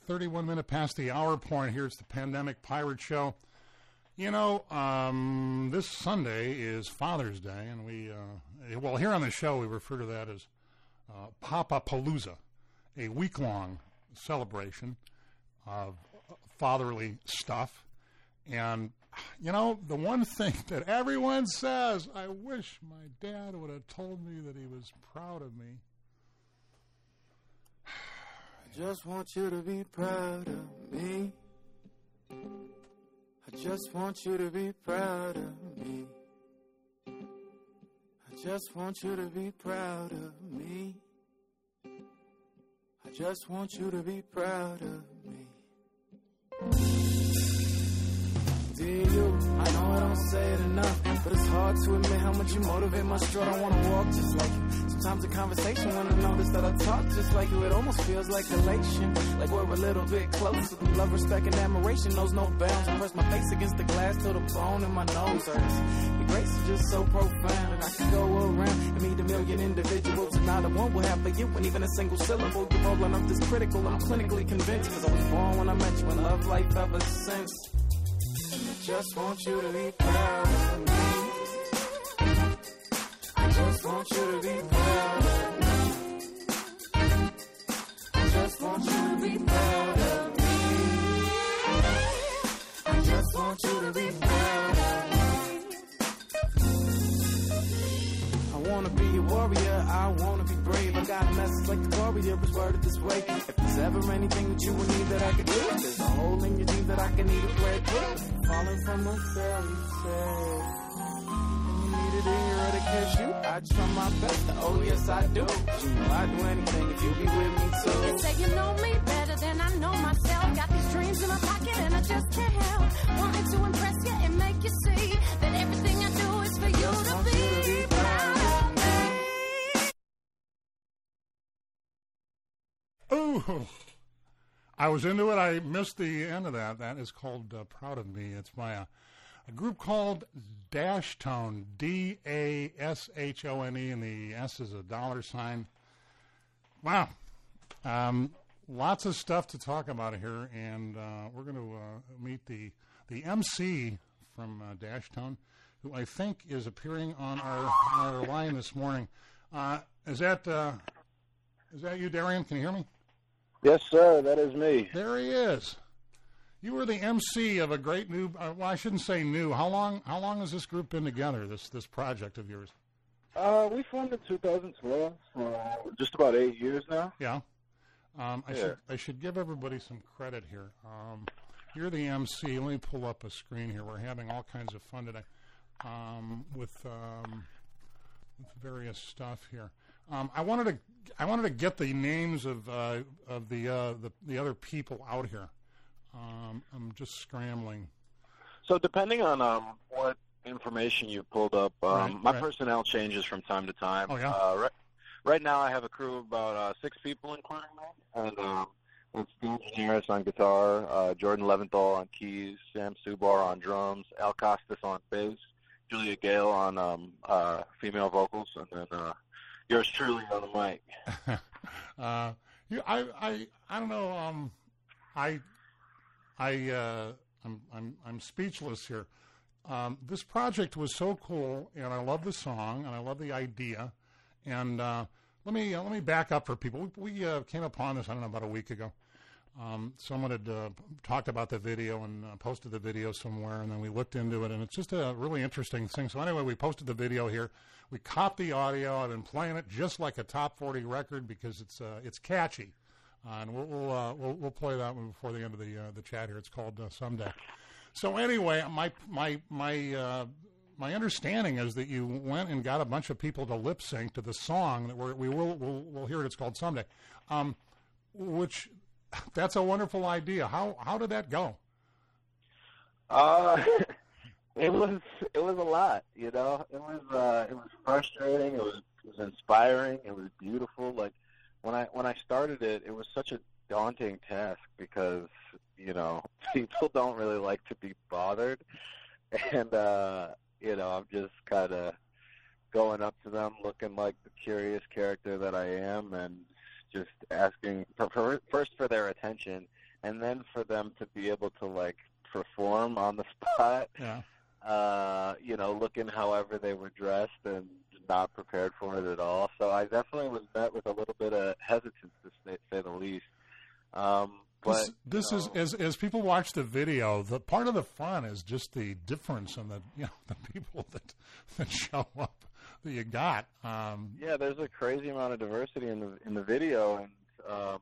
31 minutes past the hour point. Here's the Pandemic Pirate Show. You know, this Sunday is Father's Day, and we, well, here on the show we refer to that as Papa-Palooza, a week-long celebration of fatherly stuff. And, you know, the one thing that everyone says, I wish my dad would have told me that he was proud of me. I just want you to be proud of me. I just want you to be proud of me. I just want you to be proud of me. I just want you to be proud of me. Dear you, I know I don't say it enough, but it's hard to admit how much you motivate my stroll. I wanna walk just like you. Sometimes a conversation when I notice that I talk just like you. It almost feels like elation, like we're a little bit closer. Love, respect, and admiration knows no bounds. I press my face against the glass till the bone in my nose hurts. Your grace is just so profound, and I could go around and meet a million individuals, and not a one will have for you, and even a single syllable. Your role on earth is critical, I'm clinically convinced, cause I was born when I met you, and love life ever since. I just want you to be proud of me. I just want you to be proud of me. I just want you to be proud of me. I just want you to be proud of me. I wanna be a warrior, I wanna be brave. I got a message like the warrior was worded this way. If there's ever anything that you would need that I could do, there's a hole in your jeans that I can eat it where it goes. Falling from a fairy tale, and you needed a hero to kiss you. I'd try my best to, oh yes I do. You know I'd do anything if you be with me too. You say you know me better than I know myself. Got these dreams in my pocket and I just can't help wanting to impress you and make you see that everything I do is for you to be proud of me. Ooh, I was into it. I missed the end of that. That is called Proud of Me. It's by a group called Dashtone, D-A-S-H-O-N-E, and the S is a $. Wow. Lots of stuff to talk about here, and we're going to meet the MC from Dashtone, who I think is appearing on our line this morning. Is that you, Darian? Can you hear me? Yes, sir. That is me. There he is. You were the MC of a great new. Well, I shouldn't say new. How long has this group been together? This project of yours? We formed in 2012, so just about 8 years now. Yeah. I should give everybody some credit here. You're the MC. Let me pull up a screen here. We're having all kinds of fun today with various stuff here. I wanted to get the names of the other people out here. I'm just scrambling. So depending on what information you pulled up, my personnel changes from time to time. Oh yeah. Right now I have a crew of about 6 people, including me, and it's Steve Harris on guitar, Jordan Leventhal on keys, Sam Subar on drums, Al Costas on bass, Julia Gale on female vocals, and then yours truly on the mic. I don't know. I'm speechless here. This project was so cool, and I love the song, and I love the idea. And let me back up for people. We came upon this, I don't know, about a week ago. Someone had talked about the video and posted the video somewhere, and then we looked into it, and it's just a really interesting thing. So anyway, we posted the video here. We caught the audio. I've been playing it just like a top 40 record because it's catchy, and we'll play that one before the end of the chat here. It's called Someday. So anyway, my understanding is that you went and got a bunch of people to lip sync to the song that we'll hear it. It's called Someday, which. That's a wonderful idea. How did that go? It was a lot, you know. It was frustrating. It was inspiring. It was beautiful. Like when I started it, it was such a daunting task because you know people don't really like to be bothered, and you know I'm just kind of going up to them looking like the curious character that I am and just asking first for their attention and then for them to be able to like perform on the spot, looking however they were dressed and not prepared for it at all. So I definitely was met with a little bit of hesitance, to say the least. But this is as people watch the video, the part of the fun is just the difference in the people that show up that you got. There's a crazy amount of diversity in the video, and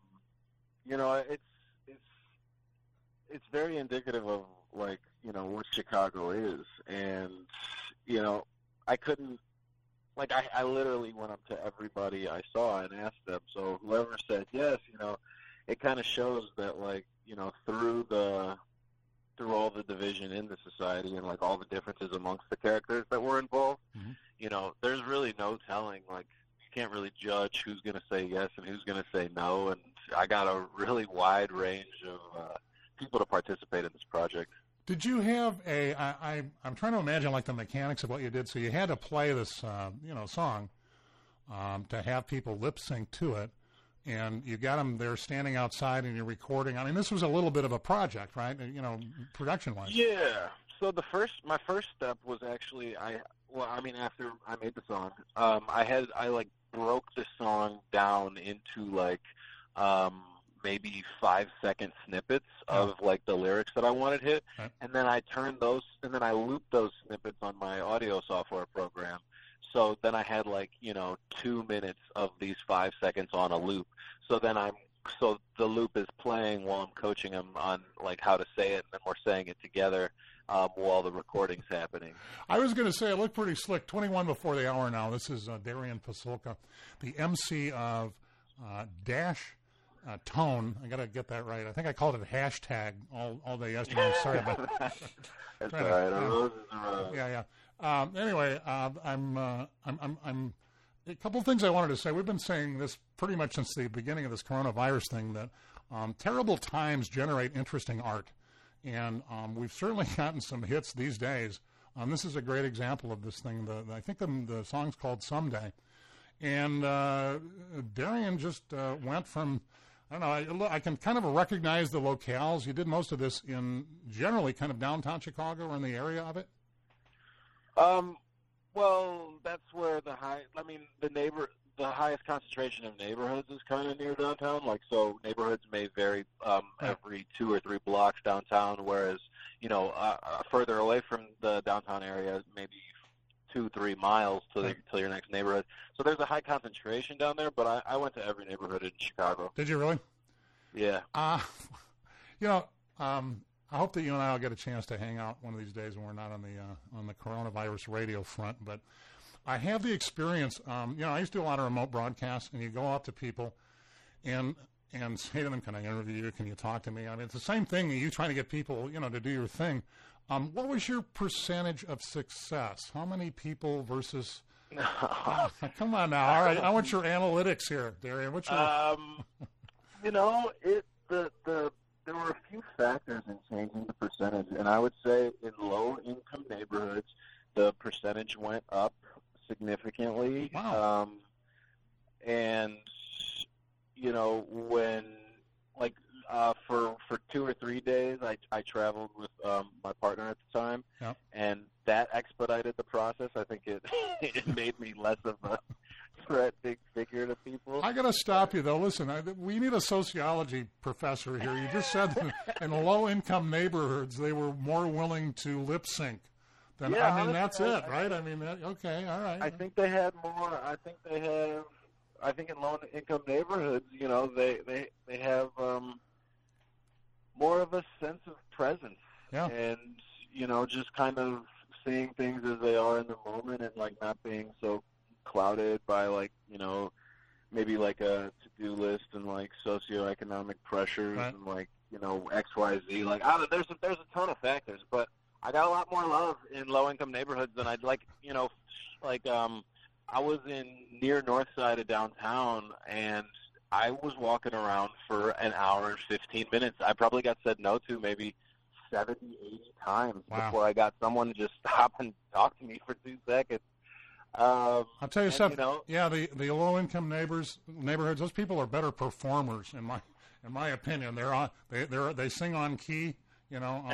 it's very indicative of like what Chicago is, and I couldn't. Like, I literally went up to everybody I saw and asked them. So whoever said yes, it kind of shows that, like, through all the division in the society and, like, all the differences amongst the characters that were involved, there's really no telling. Like, you can't really judge who's going to say yes and who's going to say no. And I got a really wide range of people to participate in this project. Did you have I'm trying to imagine like the mechanics of what you did. So you had to play this, song to have people lip sync to it, and you got them there standing outside and you're recording. I mean, this was a little bit of a project, right? Production wise. Yeah. So my first step was actually after I made the song, I broke the song down into like maybe 5-second snippets of like the lyrics that I wanted hit, and then I looped those snippets on my audio software program. So then I had 2 minutes of these 5 seconds on a loop. So the loop is playing while I'm coaching them on like how to say it, and then we're saying it together while the recording's happening. I was going to say it looked pretty slick. 21 before the hour now. This is Darian Pasulka, the MC of Dash Tone. I got to get that right. I think I called it hashtag all day yesterday. I'm sorry about that. That's all right. Yeah. Anyway, I'm a couple of things I wanted to say. We've been saying this pretty much since the beginning of this coronavirus thing, that terrible times generate interesting art, and we've certainly gotten some hits these days. This is a great example of this thing. I think the song's called Someday, and Darian just went from. I don't know. I can kind of recognize the locales. You did most of this in generally kind of downtown Chicago or in the area of it. Well, that's where the highest concentration of neighborhoods is kind of near downtown. Like, so neighborhoods may vary every 2 or 3 blocks downtown, whereas further away from the downtown area, maybe 2-3 miles to your next neighborhood. So there's a high concentration down there, but I went to every neighborhood in Chicago. Did you really? Yeah. I hope that you and I will get a chance to hang out one of these days when we're not on the coronavirus radio front. But I have the experience. I used to do a lot of remote broadcasts, and you go out to people and say to them, "Can I interview you? Can you talk to me?" I mean, it's the same thing. You trying to get people, to do your thing. What was your percentage of success? How many people versus? Come on now. All right, I want your analytics here, Darian. What's your? There were a few factors in changing the percentage, and I would say in low-income neighborhoods, the percentage went up significantly. Wow. And when for 2 or 3 days, I traveled with my partner at the time, and that expedited the process. I think it made me less of a big figure to people. I got to stop you, though. Listen, we need a sociology professor here. You just said that in low-income neighborhoods, they were more willing to lip sync. That's it, right? Okay, all right. I think they had more. I think in low-income neighborhoods, they have more of a sense of presence. Yeah. And, just kind of seeing things as they are in the moment and, not being so clouded by maybe a to-do list and socioeconomic pressures and XYZ. There's a ton of factors, but I got a lot more love in low-income neighborhoods than I'd like. I was near north side of downtown, and I was walking around for an hour and 15 minutes. I probably got said no to maybe 70, 80 times before I got someone to just stop and talk to me for 2 seconds. I'll tell you something. The low-income neighborhoods, those people are better performers in in my opinion. They sing on key, you know.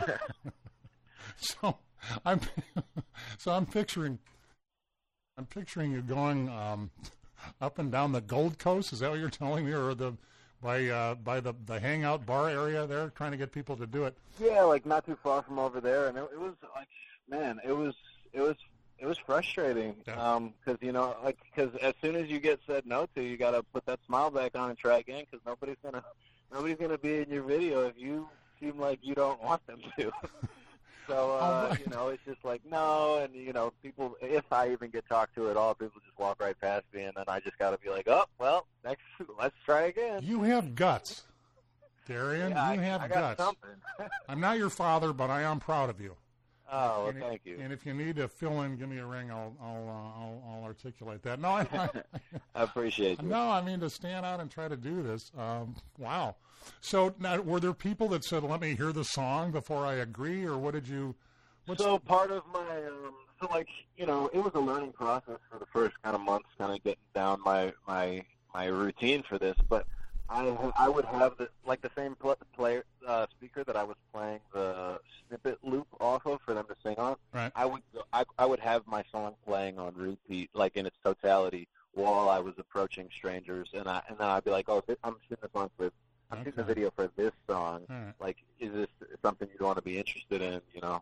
So I'm picturing you going up and down the Gold Coast. Is that what you're telling me, or by the hangout bar area there, trying to get people to do it? Yeah, like not too far from over there, and it was like, man, it was frustrating. Yeah. Because as soon as you get said no to, you got to put that smile back on and try again, because nobody's gonna be in your video if you seem like you don't want them to. So, it's just like, no, and, people, if I even get talked to at all, people just walk right past me, and then I just got to be like, oh, well, next, let's try again. You have guts, Darian. Yeah, you have I guts. got something. I'm not your father, but I am proud of you. Oh, well, thank you. And if you need to fill in, give me a ring. I'll articulate that. No, I appreciate you. No, I mean to stand out and try to do this. Wow. So now, were there people that said, "Let me hear the song before I agree," or what did you? So part of my, it was a learning process for the first kind of months, kind of getting down my routine for this. But I would have the same speaker that I was playing the snippet loop off of for them to sing on. Right. I would have my song playing on repeat, like in its totality, while I was approaching strangers, and then I'd be like, oh, I'm shooting the song for. I'm shooting the video for this song. Right. Like, is this something you'd want to be interested in?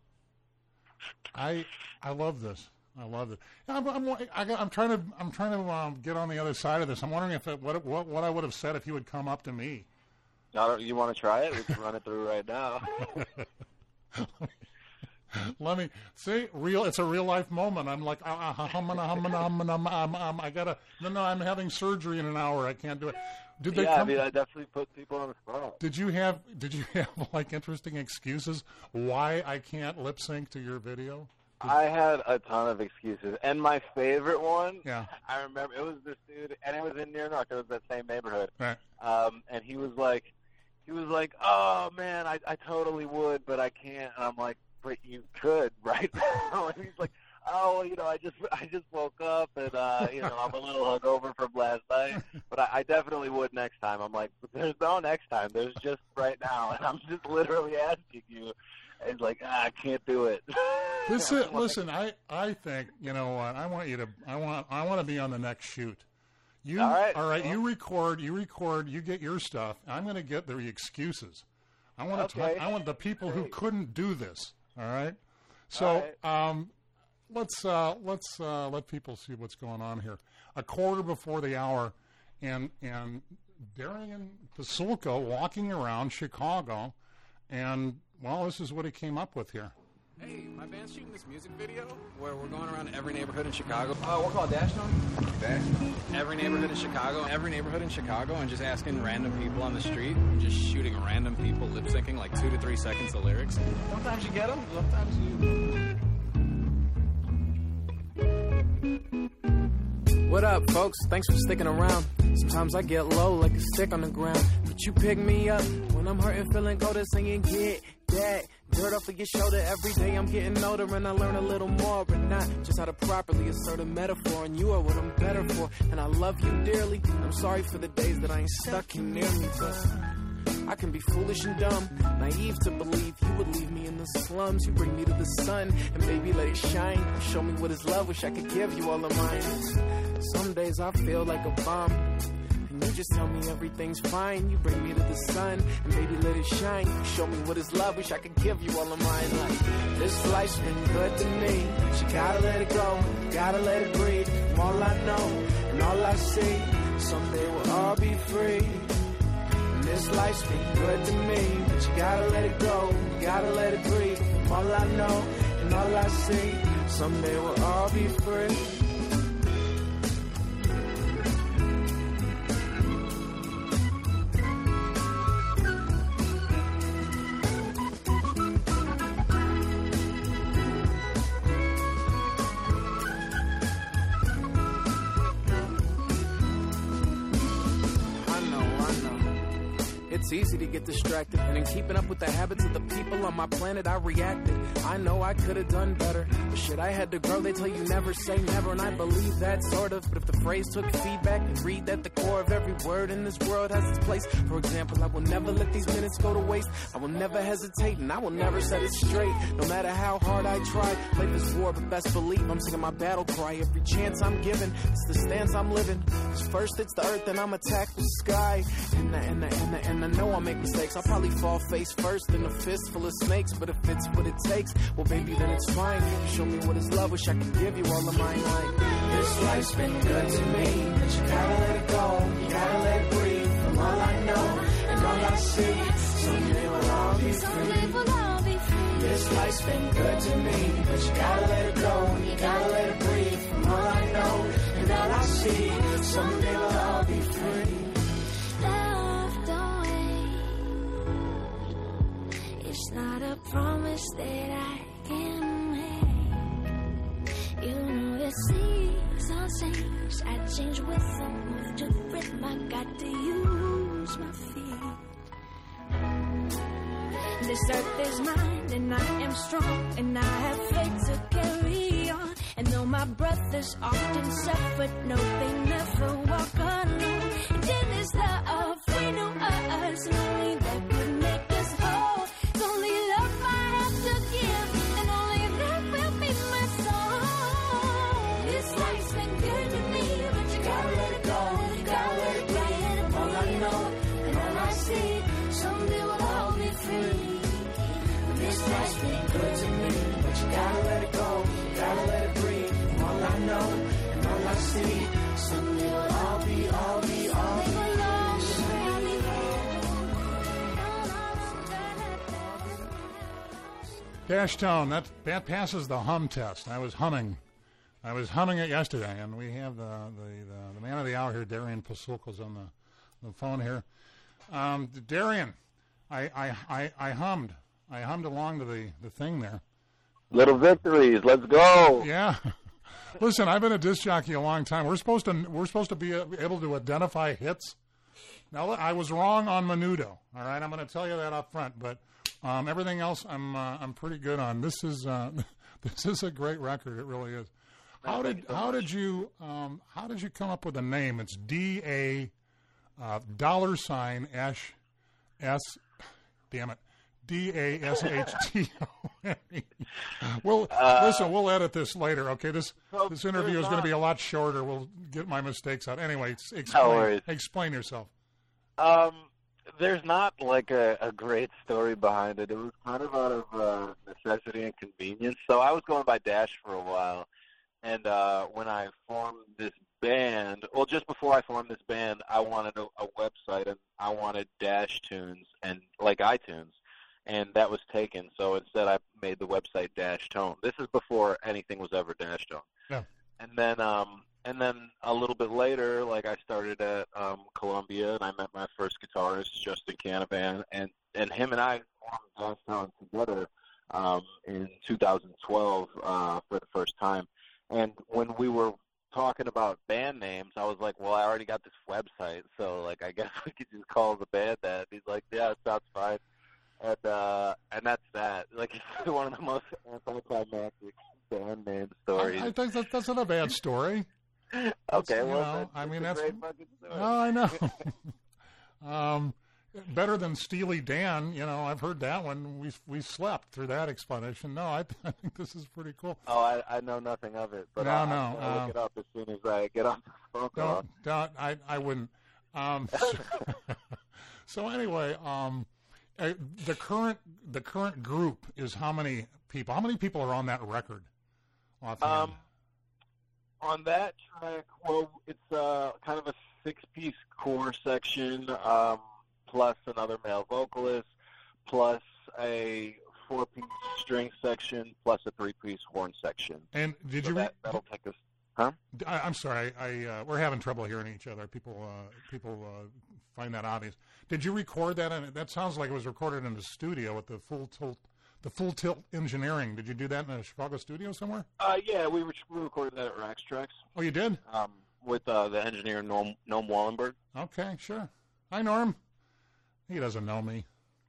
I love this. I love it. I'm trying to get on the other side of this. I'm wondering what I would have said if you had come up to me. You want to try it? We can run it through right now. Let me see. It's a real life moment. I'm like, I gotta. No, I'm having surgery in an hour. I can't do it. I definitely put people on the spot. Did you have like interesting excuses why I can't lip sync to your video? I had a ton of excuses, and my favorite one, yeah, I remember it was this dude, and it was in Near North. It was that same neighborhood, right? And he was like, oh man, I totally would, but I can't. And I'm like, but you could right now. And he's like, oh, I just woke up, and I'm a little hungover from last night, but I definitely would next time. I'm like, there's no next time. There's just right now, and I'm just literally asking you. It's like, I can't do it. Listen, I think, you know what, I want to be on the next shoot. All right. Well, you record, you get your stuff. I'm going to get the excuses. I want the people who couldn't do this. All right. So, let's let people see what's going on here. A quarter before the hour, and Darian Pasulka walking around Chicago, and well, this is what he came up with here. Hey, my band's shooting this music video where we're going around every neighborhood in Chicago. We're called Dash Tony? Dash? Every neighborhood in Chicago, and just asking random people on the street, and just shooting random people lip syncing like 2 to 3 seconds of lyrics. Sometimes you get them, sometimes you. What up, folks? Thanks for sticking around. Sometimes I get low like a stick on the ground, but you pick me up when I'm hurting, feeling colder, singing get that dirt off of your shoulder. Every day I'm getting older and I learn a little more, but not just how to properly assert a metaphor. And you are what I'm better for, and I love you dearly. I'm sorry for the days that I ain't stuck here near me, but I can be foolish and dumb, naive to believe you would leave me in the slums. You bring me to the sun, and baby, let it shine. Show me what is love, wish I could give you all of mine. Some days I feel like a bomb, and you just tell me everything's fine. You bring me to the sun, and baby, let it shine. Show me what is love, wish I could give you all of mine. Like, this life's been good to me, but you gotta let it go, gotta let it breathe. From all I know, and all I see, someday we'll all be free. This life's been good to me, but you gotta let it go, gotta let it breathe. From all I know and all I see, someday we'll all be free. It's easy to get distracted. And in keeping up with the habits of the people on my planet, I reacted. I know I could have done better. But shit, I had to grow. They tell you never say never, and I believe that sort of. But if the phrase took feedback and read that the core of every word in this world has its place. For example, I will never let these minutes go to waste. I will never hesitate, and I will never set it straight. No matter how hard I try, life is war, but best believe I'm singing my battle cry. Every chance I'm given, it's the stance I'm living. 'Cause first it's the earth, then I'm attacked with sky. And I know I'll make mistakes. I'll probably fall face first in a fist full of snakes. But if it's what it takes, well, baby, then it's fine. You show me what is love, wish I could give you all of mine. Like, this life's been good to me, but you gotta let it go. You gotta let it breathe. From all I know and all I see, someday we'll all be free. This life's been good to me, but you gotta let it go. You gotta let it breathe. From all I know and all I see, someday we'll all be free. Love, don't wait. It's not a promise that I can make. You know the seasons change. I change with them, move to rhythm. I got to use my feet. This earth is mine and I am strong and I have faith to carry on. And though my brothers often suffered, no, they never walk alone. And in this love, we knew us, and only that could make us whole. It's only love I have to give, and only that will be my soul. This life's been good to me, but you gotta let it go. You gotta let it breathe. All I know and all I see, someday we'll all be free. This life's been good to me, but you gotta let it go. You gotta let it breathe. All I know and all I see, someday we'll all be free. Dash Tone, that passes the hum test. I was humming it yesterday, and we have the man of the hour here, Darian Pasulko's on the phone here. Darian, I hummed along to the thing there. Little victories, let's go. Yeah. Listen, I've been a disc jockey a long time. We're supposed to be able to identify hits. Now, I was wrong on Menudo. All right, I'm going to tell you that up front. But everything else, I'm pretty good on. This is a great record. It really is. How did you come up with a name? It's $$ damn it. DASHTONE. Well, listen, we'll edit this later, okay? This interview is going to be a lot shorter. We'll get my mistakes out. Anyway, explain yourself. There's not like a great story behind it. It was kind of out of necessity and convenience. So I was going by Dash for a while, and when I formed this band, well, just before I formed this band, I wanted a website, and I wanted Dash Tunes and like iTunes. And that was taken, so instead I made the website Dash Tone. This is before anything was ever Dash Tone. Yeah. And then a little bit later, like I started at Columbia, and I met my first guitarist, Justin Canavan, and him and I formed Dash Tone together in 2012 for the first time. And when we were talking about band names, I was like, well, I already got this website, so like I guess we could just call the band that. He's like, yeah, it sounds fine. And that's that. Like, it's one of the most anticlimactic band name stories. I think that's not a bad story. Okay, well, I mean, that's a great fucking story. No, I know. Better than Steely Dan. You know, I've heard that one. We slept through that explanation. No, I think this is pretty cool. Oh, I know nothing of it, but I'll look it up as soon as I get off the phone call. I wouldn't. So anyway, the current group is how many people? How many people are on that record? On that track, well, it's kind of a 6-piece core section, plus another male vocalist, plus a 4-piece string section, plus a 3-piece horn section. And did so you? That'll take us. Huh? I'm sorry. We're having trouble hearing each other. People find that obvious. Did you record that? That sounds like it was recorded in the studio with the Full Tilt Engineering. Did you do that in a Chicago studio somewhere? Yeah, we recorded that at Rax Tracks. Oh, you did? With the engineer Noam Wallenberg. Okay, sure. Hi, Norm. He doesn't know me.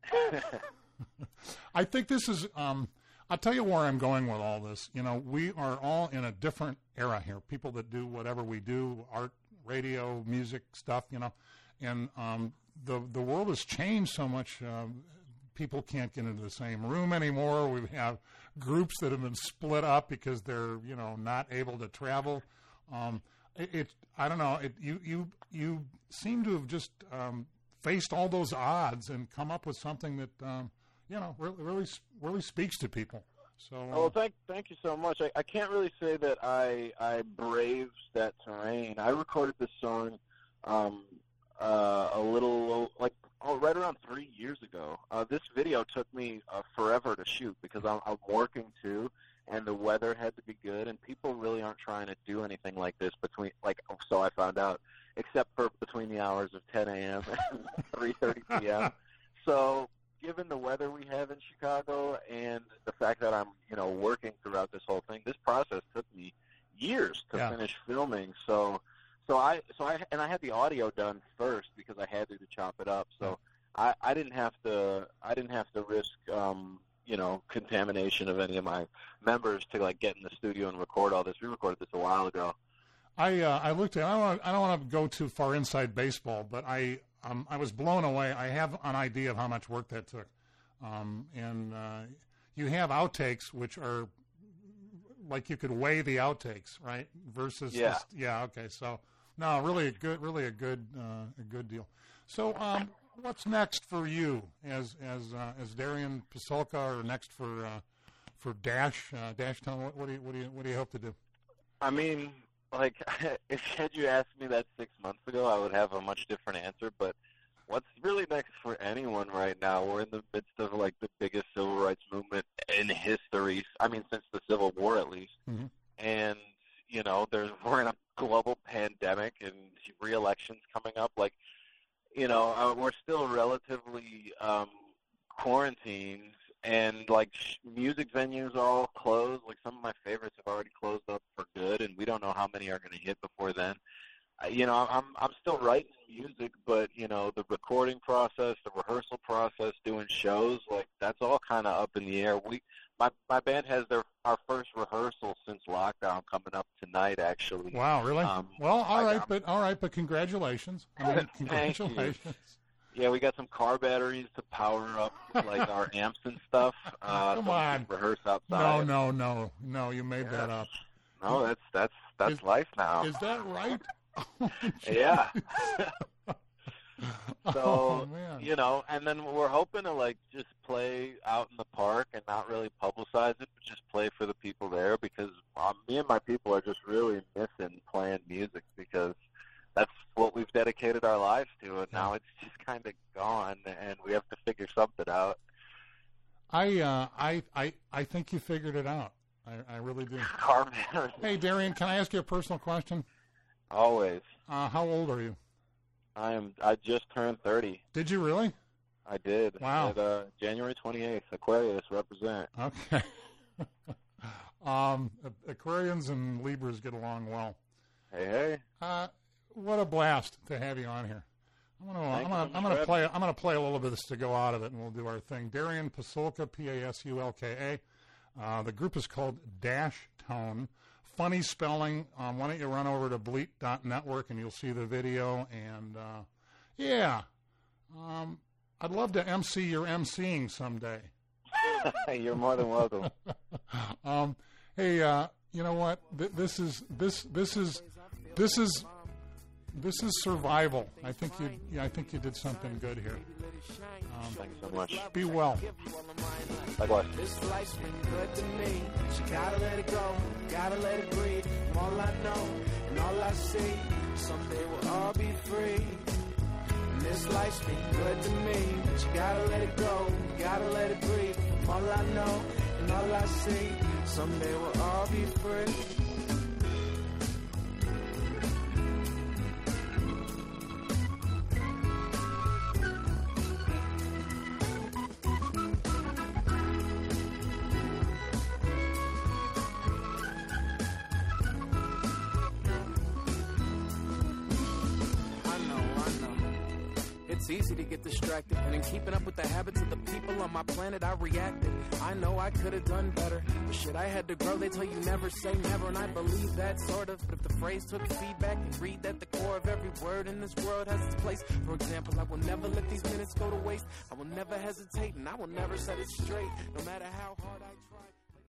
I think this is, I'll tell you where I'm going with all this. You know, we are all in a different era here. People that do whatever we do, art, radio, music stuff, you know. And the world has changed so much. People can't get into the same room anymore. We have groups that have been split up because they're, you know, not able to travel. I don't know. You seem to have just faced all those odds and come up with something that you know really speaks to people. So well, thank you so much. I can't really say that I braved that terrain. I recorded this song a little right around 3 years ago. This video took me forever to shoot because I'm working too, and the weather had to be good, and people really aren't trying to do anything like this so I found out, except for between the hours of 10 a.m. and 3:30 p.m. So given the weather we have in Chicago and the fact that I'm, you know, working throughout this whole thing, this process took me years to finish filming. So I had the audio done first because I had to chop it up. So I didn't have to risk you know, contamination of any of my members to like get in the studio and record all this. We recorded this a while ago. I looked at. I don't want to go too far inside baseball, but I was blown away. I have an idea of how much work that took, and you have outtakes which are like you could weigh the outtakes, right? Versus okay. So no, really a good deal. So what's next for you as Darian Pasulka, or next for Dash Tone? What do you hope to do? I mean, like, had you asked me that 6 months ago, I would have a much different answer. But what's really next for anyone right now? We're in the midst of like the biggest civil rights movement in history. I mean, since the Civil War at least. Mm-hmm. And you know, we're in a global pandemic and re-elections coming up. Like, you know, we're still relatively quarantined, and like music venues are all closed. Like some of my favorites have already closed up for good, and we don't know how many are going to hit before then. You know, I'm still writing music, but you know, the recording process, the rehearsal process, doing shows, like that's all kind of up in the air. My band has our first rehearsal since lockdown coming up tonight, actually. Wow, really? Well, all right, but congratulations. I mean, congratulations. Yeah, we got some car batteries to power up like our amps and stuff. Come on, rehearse outside. No, you made that up. No, that's life now. Is that right? Oh, yeah. So, you know, and then we're hoping to like just play out in the park and not really publicize it, but just play for the people there, because me and my people are just really missing playing music, because that's what we've dedicated our lives to, and now it's just kind of gone, and we have to figure something out. I think you figured it out. I really do. Hey, Darian, can I ask you a personal question? Always. How old are you? I just turned 30. Did you really? I did. Wow. At, January 28th, Aquarius represent. Okay. Aquarians and Libras get along well. Hey. What a blast to have you on here. I'm gonna play a little bit of this to go out of it, and we'll do our thing. Darian Pasulka, Pasulka. The group is called Dash Tone. Funny spelling. Why don't you run over to bleat.network and you'll see the video. And, I'd love to MC your MCing someday. You're more than welcome. Hey, you know what? This is survival. I think you did something good here. Thanks so much. Be well. Likewise. This life's been good to me. She gotta let it go, gotta let it breathe. From all I know and all I see, someday we'll all be free. And this life's been good to me. She gotta let it go, gotta let it breathe. From all I know and all I see, someday we'll all be free. It's easy to get distracted, and in keeping up with the habits of the people on my planet, I reacted. I know I could have done better. But shit, I had to grow. They tell you never say never, and I believe that sort of. But if the phrase took feedback and read that the core of every word in this world has its place. For example, I will never let these minutes go to waste. I will never hesitate, and I will never set it straight, no matter how hard.